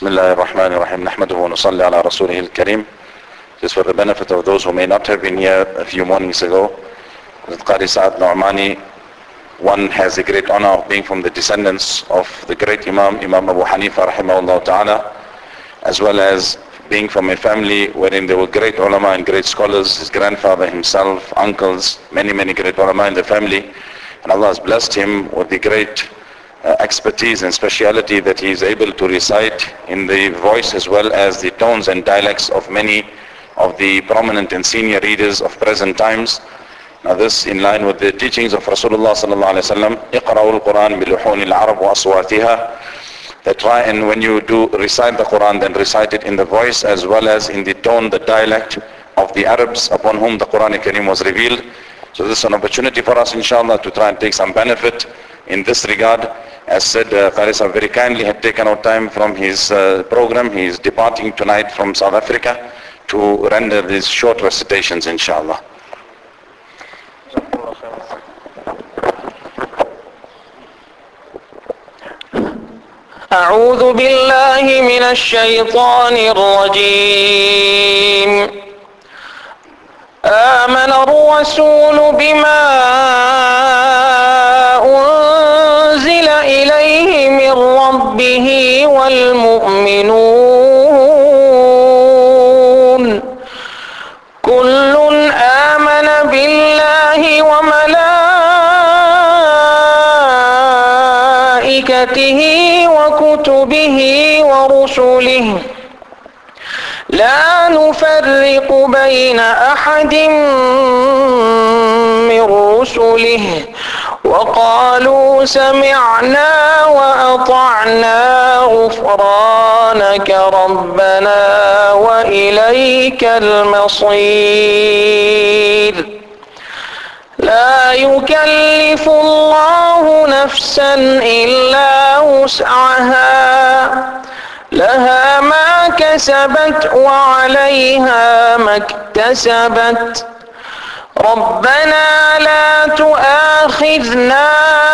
Bismillah ar-Rahman ar-Rahim. Nahmaduhu wa nusalli ala rasulih al-Kareem. This is for the benefit of those who may not have been here a few mornings ago. With Qari Sa'ad Nu'mani, one has the great honor of being from the descendants of the great Imam Abu Hanifa rahimahullah ta'ala, as well as being from a family wherein there were great ulama and great scholars, his grandfather himself, uncles, many great ulama in the family. And Allah has blessed him with the great expertise and speciality that he is able to recite in the voice as well as the tones and dialects of many of the prominent and senior readers of present times. Now this in line with the teachings of Rasulullah sallallahu alaihi wasallam, اقرأوا القرآن بلحون العرب وأصواتها, that try and when you do recite the Quran, then recite it in the voice as well as in the tone, the dialect of the Arabs upon whom the Quran Kareem was revealed. So this is an opportunity for us inshallah to try and take some benefit in this regard. As said, Qari Sahib very kindly had taken out time from his program. He is departing tonight from South Africa to render these short recitations inshallah. أعوذ بالله من الشيطان الرجيم. آمن الرسول بما أنزل إليه من ربه والمؤمنون كل آمن بالله وملائكته وكتبه ورسله لا نفرق بين أحد من رسله وقالوا سمعنا وأطعنا غفرانك ربنا وإليك المصير. لا يكلف الله نفسا إلا وسعها لها ما كسبت وعليها ما اكتسبت ربنا لا تؤاخذنا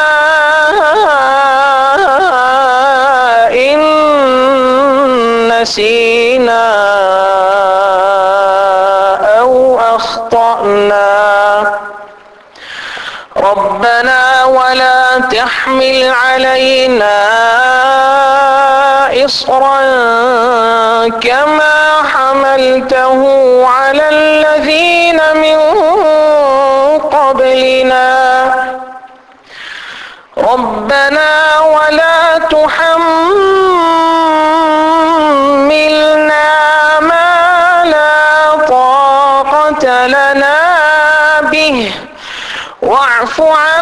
إن نسينا أو أخطأنا ربنا ولا تحمل علينا إصرا كما حملته على الذين من قبلنا ربنا ولا تحملنا ما لا طاقة لنا به واعف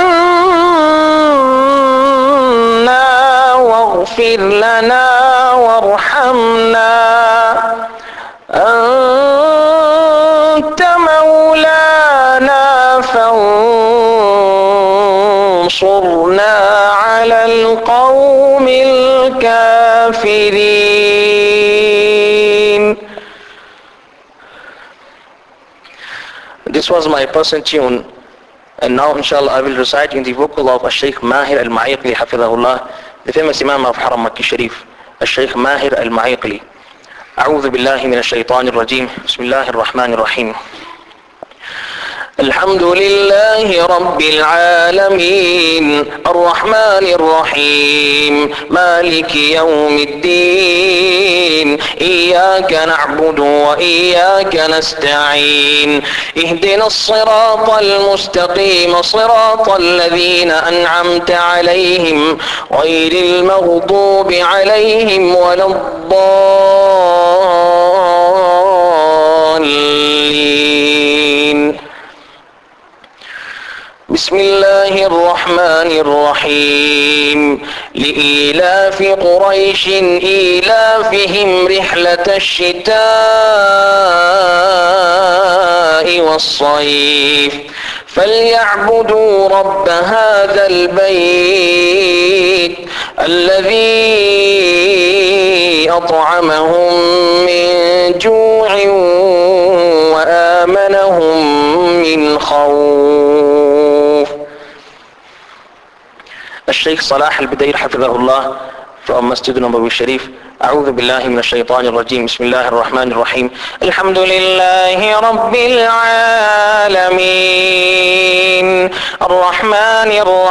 عنا واغفر لنا وارحمنا أنت مولانا فانصرنا على القوم الكافرين. This was my person tune. And now inshallah I will recite in the vocal of Shaykh Mahir al-Ma'iqli hafidhahullah, the famous Imam of Haram Makki Sharif, Shaykh Mahir al-Ma'iqli. أعوذ بالله من الشيطان الرجيم. بسم الله الرحمن الرحيم. الحمد لله رب العالمين الرحمن الرحيم مالك يوم الدين إياك نعبد وإياك نستعين اهدنا الصراط المستقيم صراط الذين أنعمت عليهم غير المغضوب عليهم ولا الضالين. بسم الله الرحمن الرحيم لإيلاف قريش إيلافهم رحلة الشتاء والصيف فليعبدوا رب هذا البيت الذي أطعمهم من جوع وآمنهم من خوف. الشيخ صلاح البدير حفظه الله from Masjid Nabawi Sharif. أعوذ بالله من الشيطان الرجيم. بسم الله الرحمن الرحيم. الحمد لله رب العالمين الرحمن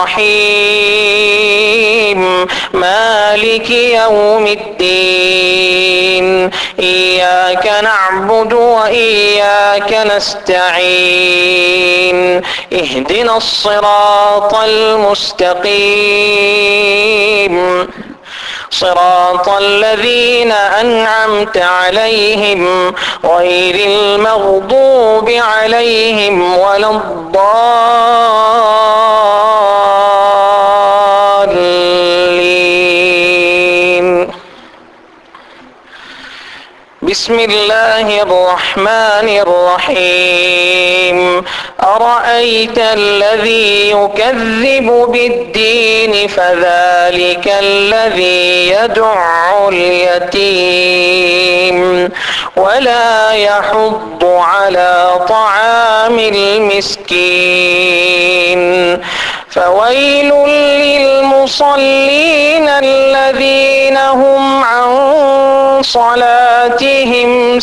الرحيم مالك يوم الدين إياك نعبد وإياك نستعين اهدنا الصراط المستقيم صراط الذين أنعمت عليهم غير المغضوب عليهم ولا الضالين. بسم الله الرحمن الرحيم. أرأيت الذي يكذب بالدين فذلك الذي يدع اليتيم ولا يحض على طعام المسكين فويل للمصلين الذين هم عن صلاتهم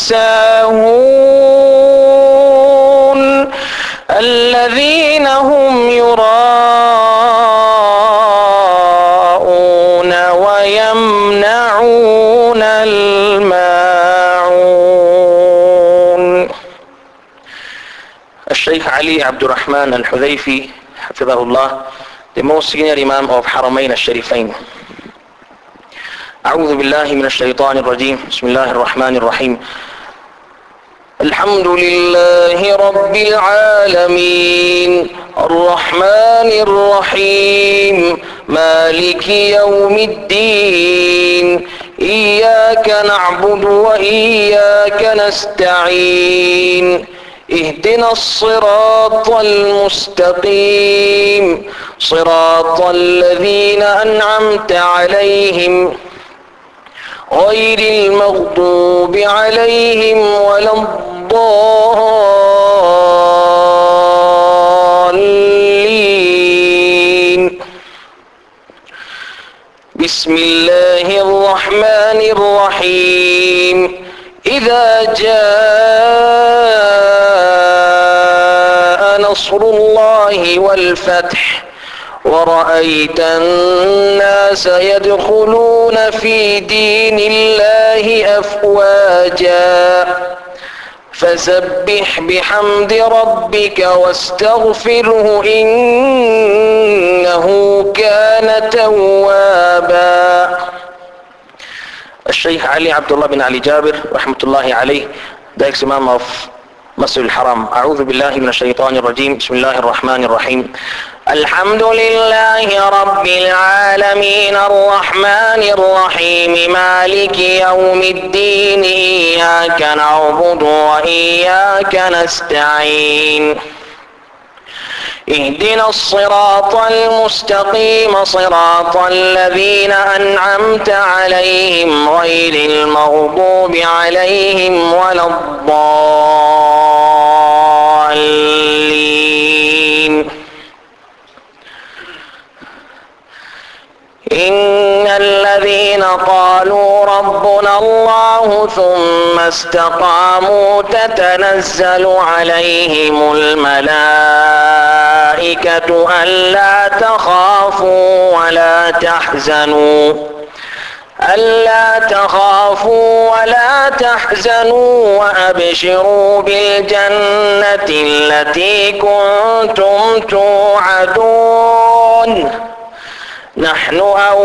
ساهون الذين هم يراءون ويمنعون الماعون. الشيخ علي عبد الرحمن الحذيفي حفظه الله, the most senior Imam of Haramain al-Sharifain. أعوذ بالله من الشيطان الرجيم. بسم الله الرحمن الرحيم. الحمد لله رب العالمين الرحمن الرحيم مالك يوم الدين إياك نعبد وإياك نستعين اهدنا الصراط المستقيم صراط الذين أنعمت عليهم غير المغضوب عليهم ولا الضالين. بسم الله الرحمن الرحيم. إذا جاء نصر الله والفتح ورأيت الناس يدخلون في دين الله أفواجا فسبح بحمد ربك واستغفره إنه كان توابا. الشيخ علي عبد الله بن علي جابر رحمة الله عليه, the ex-imam of Masjid al-Haram. أعوذ بالله من الشيطان الرجيم. بسم الله الرحمن الرحيم. الحمد لله رب العالمين الرحمن الرحيم مالك يوم الدين إياك نعبد وإياك نستعين اهدنا الصراط المستقيم صراط الذين أنعمت عليهم غير المغضوب عليهم ولا الضالين. إن الذين قالوا ربنا الله ثم استقاموا تتنزل عليهم الملائكة ألا تخافوا ولا تحزنوا وأبشروا بالجنة التي كنتم توعدون نحن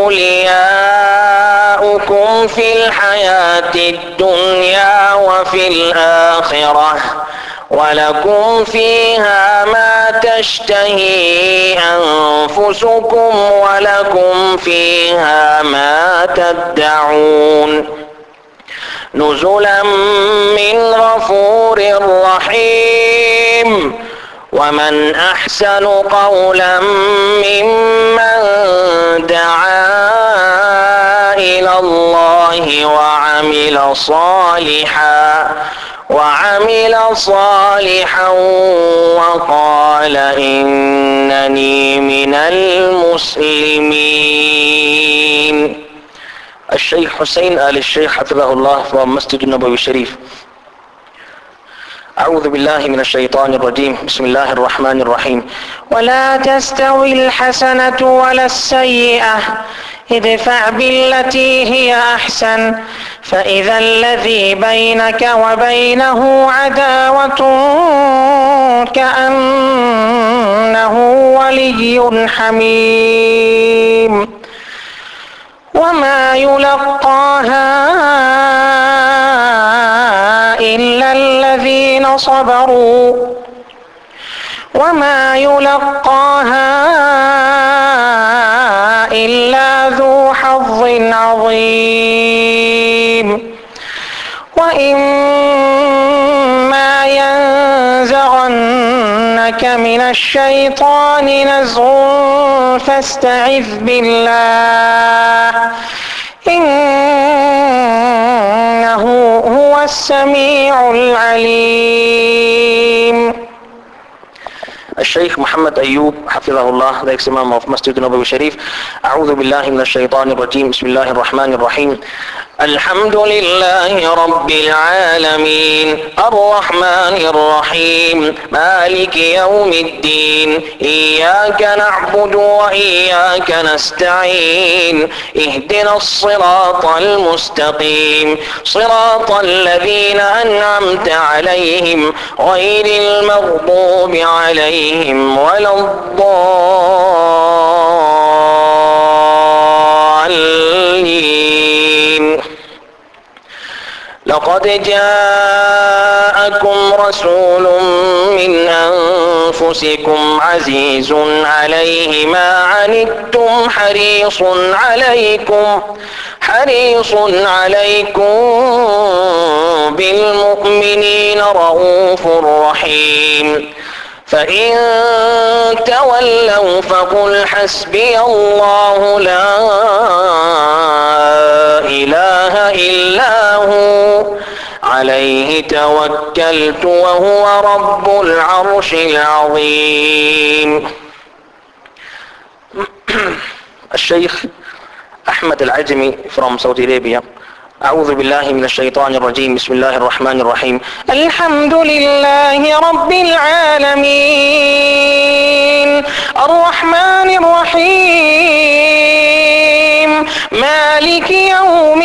أولياؤكم في الحياة الدنيا وفي الآخرة ولكم فيها ما تشتهي أنفسكم ولكم فيها ما تدعون نزلا من غفور رحيم. ومن أحسن قولا ممن دعا إلى الله وعمل صالحا وقال إنني من المسلمين. الشيخ حسين آل الشيخ حفظه الله from Masjid Nabawi Sharif. أعوذ بالله من الشيطان الرجيم. بسم الله الرحمن الرحيم. ولا تستوي الحسنة ولا السيئة ادفع بالتي هي أحسن فإذا الذي بينك وبينه عداوة كأنه ولي حميم وما يلقاها إلا الذين صبروا وما يلقاها إلا ذو حظ عظيم وإما ينزغنك من الشيطان نزغ فاستعذ بالله إنه هو السميع العليم. الشيخ محمد أيوب حفظه الله the ex-imam of Masjid Nabawi Sharif. أعوذ بالله من الشيطان الرجيم. بسم الله الرحمن الرحيم. الحمد لله رب العالمين الرحمن الرحيم مالك يوم الدين إياك نعبد وإياك نستعين اهدنا الصراط المستقيم صراط الذين أنعمت عليهم غير المغضوب عليهم ولا الضالين. لقد جاءكم رسول من أنفسكم عزيز عليه ما عنتم حريص عليكم بالمؤمنين رؤوف رحيم فإن تولوا فقل حسبي الله لا إله إلا هو عليه توكلت وهو رب العرش العظيم. الشيخ أحمد العجمي from Saudi Arabia. أعوذ بالله من الشيطان الرجيم. بسم الله الرحمن الرحيم. الحمد لله رب العالمين الرحمن الرحيم مالك يوم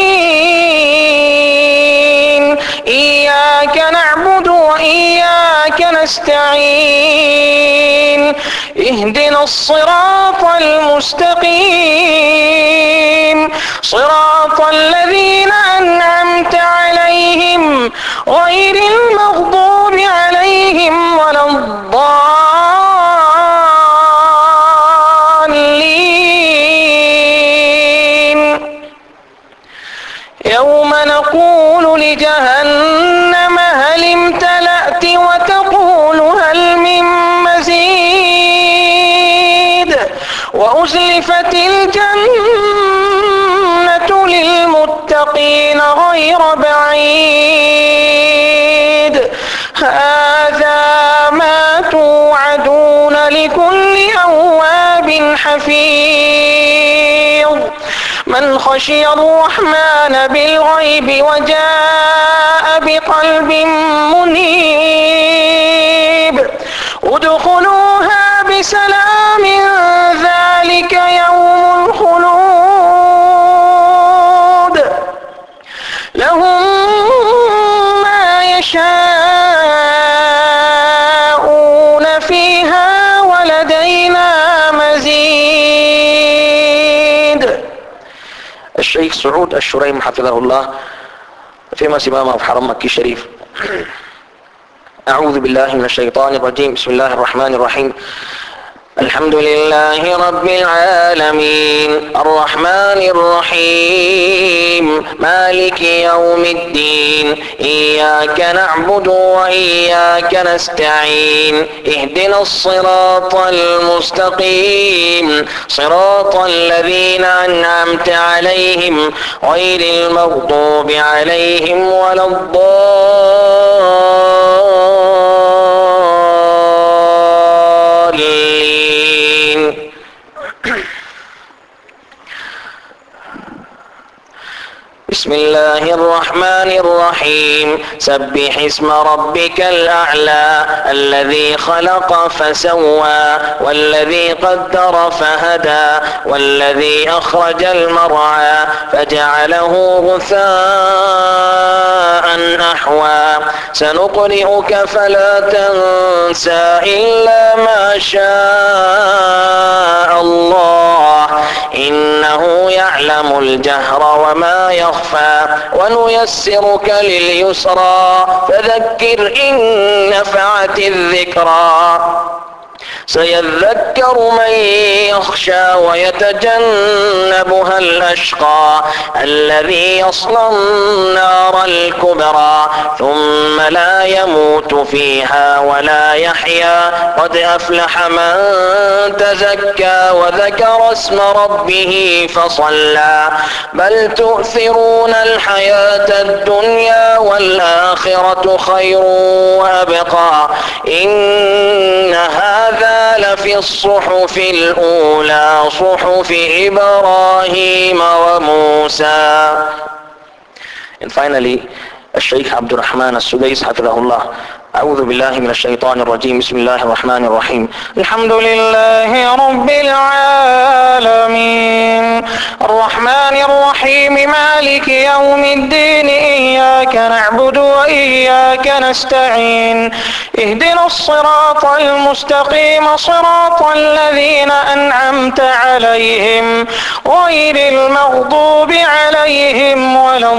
الدين إياك نعبد وإياك نستعين اهدنا الصراط المستقيم صراط الذين أنعمت عليهم غير المغضوب عليهم ولا الضالين. يوم نقول لجهنم هل امتلأت وتقول هل من مزيد وأزلفت الجنة للمتقين غير بعيد هذا ما توعدون لكل أواب حفيظ من خشي الرحمن بالغيب وجاء بقلب منيب ادخلوها بسلام ذلك يوم الخلود لهم ما يشاءون فيها ولدينا مزيد. الشيخ سعود الشريم حفظه الله famous imam of Haram Makki Sharif. أعوذ بالله من الشيطان الرجيم. بسم الله الرحمن الرحيم. الحمد لله رب العالمين الرحمن الرحيم مالك يوم الدين إياك نعبد وإياك نستعين اهدنا الصراط المستقيم صراط الذين أنعمت عليهم غير المغضوب عليهم ولا الضالين. الله الرحمن الرحيم سبح اسم ربك الأعلى الذي خلق فسوى والذي قدر فهدى والذي أخرج المرعى فجعله غثاء أحوى سنقرئك فلا تنسى إلا ما شاء الله إنه يعلم الجهر وما يخفى ونيسرك لليسرى فذكر إن نفعت الذكرى سيذكر من يخشى ويتجنبها الأشقى الذي يصلى النار الكبرى ثم لا يموت فيها ولا يحيا قد أفلح من تزكى وذكر اسم ربه فصلى بل تؤثرون الحياة الدنيا والآخرة خير وأبقى إن هذا لفي الصحف الأولى صحف إبراهيم وموسى. And finally, الشيخ عبد الرحمن السديس حفظه الله. أعوذ بالله من الشيطان الرجيم. بسم الله الرحمن الرحيم. الحمد لله رب العالمين الرحمن الرحيم مالك يوم الدين إياك نعبد وإياك نستعين اهدنا الصراط المستقيم صراط الذين أنعمت عليهم غير المغضوب عليهم ولا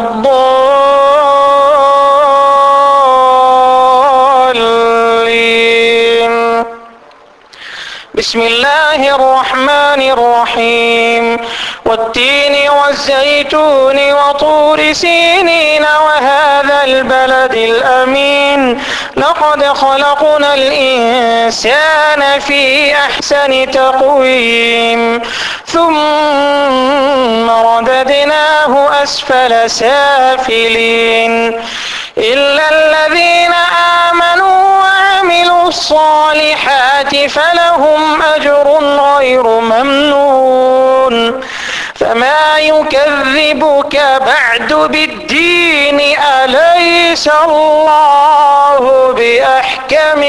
بسم الله الرحمن الرحيم والتين والزيتون وطور سينين وهذا البلد الأمين لقد خلقنا الإنسان في أحسن تقويم ثم رددناه أسفل سافلين إلا الذين آمنوا وعملوا الصالحات فلهم أجر غير ممنون فما يكذبك بعد بالدين أليس الله بأحكم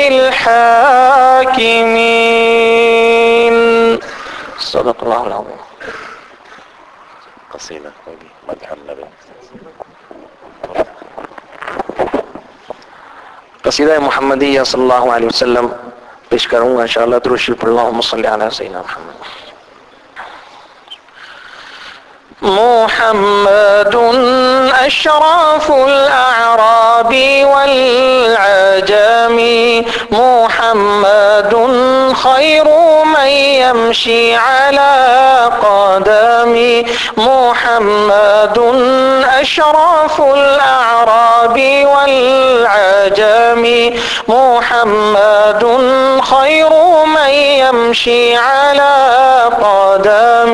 الحاكمين. صدق الله العظيم. قصيدة مدح النبي. قصيدة محمدية صلى الله عليه وسلم पेश करूंगा इंशाअल्लाह दुरूद शरीफ अल्लाहुम्मा सल्ली अला सय्यिदिना मुहम्मद. محمد أشرف الأعراب والعجم محمد خير من يمشي على قدم محمد أشرف الأعراب والعجم محمد خير من يمشي على قدم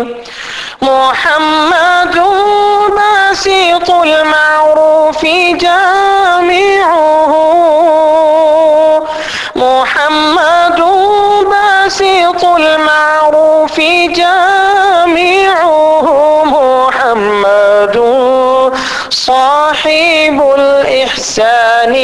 محمد باسط المعروف جامعه محمد باسط المعروف جامعه محمد صاحب الإحسان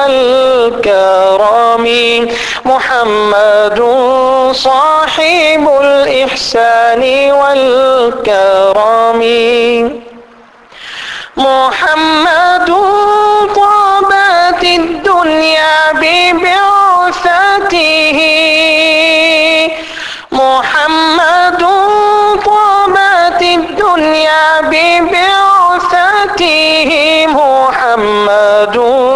والكرم محمد صاحب الإحسان والكرم محمد طابت الدنيا ببعثته محمد طابت الدنيا ببعثته محمد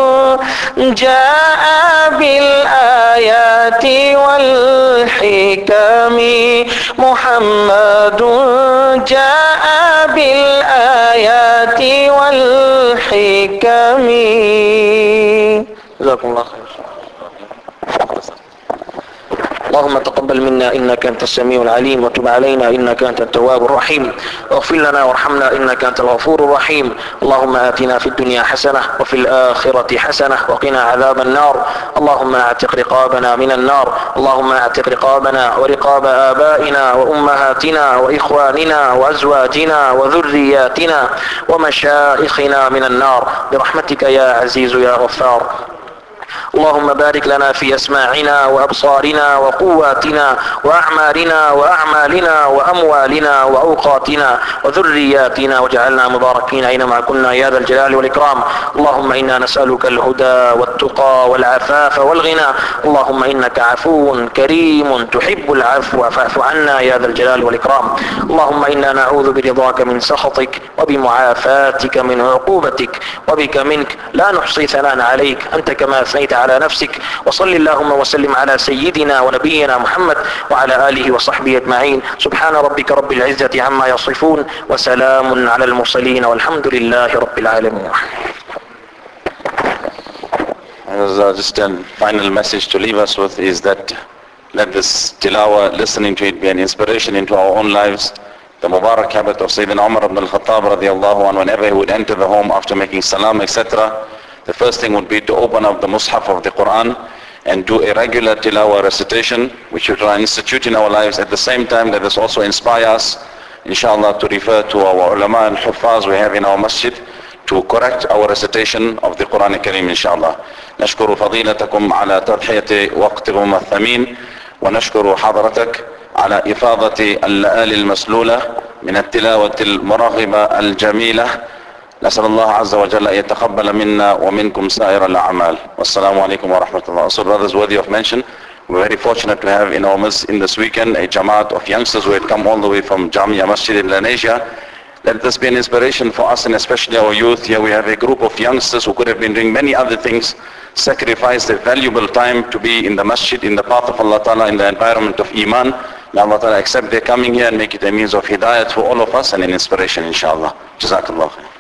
جاء بالآيات والحكم محمد جاء بالآيات والحكم. جزاكم الله خير. اللهم تقبل منا إنك أنت السميع العليم، وتب علينا إنك أنت التواب الرحيم، واغفر لنا وارحمنا إنك أنت الغفور الرحيم. اللهم آتنا في الدنيا حسنة وفي الآخرة حسنة وقنا عذاب النار. اللهم اعتق رقابنا من النار، اللهم اعتق رقابنا ورقاب آبائنا وأمهاتنا وإخواننا وأزواجنا وذرياتنا ومشائخنا من النار برحمتك يا عزيز يا غفار. اللهم بارك لنا في أسماعنا وأبصارنا وقواتنا وأعمالنا وأموالنا وأوقاتنا وذرياتنا، واجعلنا مباركين أينما كنا يا ذا الجلال والإكرام. اللهم إنا نسألك الهدى والتقى والعفاف والغنى. اللهم إنك عفو كريم تحب العفو فاعف عنا يا ذا الجلال والإكرام. اللهم إنا نعوذ برضاك من سخطك وبمعافاتك من عقوبتك، وبك منك لا نحصي ثناء عليك أنت كما أثنيت على نفسك. وصل اللهم وسلم على سيدنا ونبينا محمد وعلى آله وصحبه أجمعين. سبحان ربك رب العزة عما يصفون، وسلام على المرسلين، والحمد لله رب العالمين. Just a final message to leave us with is that let this tilawah, listening to it, be an inspiration into our own lives. The Mubarak habit of Sayyidina Umar ibn al-Khattab radiallahu anhu, whenever he would enter the home after making salam, etc., the first thing would be to open up the Mus'haf of the Quran and do a regular tilawah recitation, which we try and institute in our lives. At the same time, let us also inspire us, inshallah, to refer to our ulama and huffaz we have in our masjid to correct our recitation of the Quran al-Karim, inshallah. نشكر فضيلتكم على تضحية وقتكم الثمين، ونشكر حضرتك على إفاضة اللآلي المسلولة من التلاوة المرغبة الجميلة. نسأل الله عز وجل أن يتقبل منا ومنكم سائر الأعمال. والسلام عليكم ورحمة الله. Also, brothers, worthy of mention, we're very fortunate to have in our midst in this weekend a Jamaat of youngsters who had come all the way from Jamia Masjid in Indonesia. Let this be an inspiration for us, and especially our youth. Here we have a group of youngsters who could have been doing many other things, sacrificed their valuable time to be in the masjid, in the path of Allah Ta'ala, in the environment of Iman. May Allah Ta'ala accept their coming here and make it a means of hidayat for all of us and an inspiration, inshallah. Jazakallah.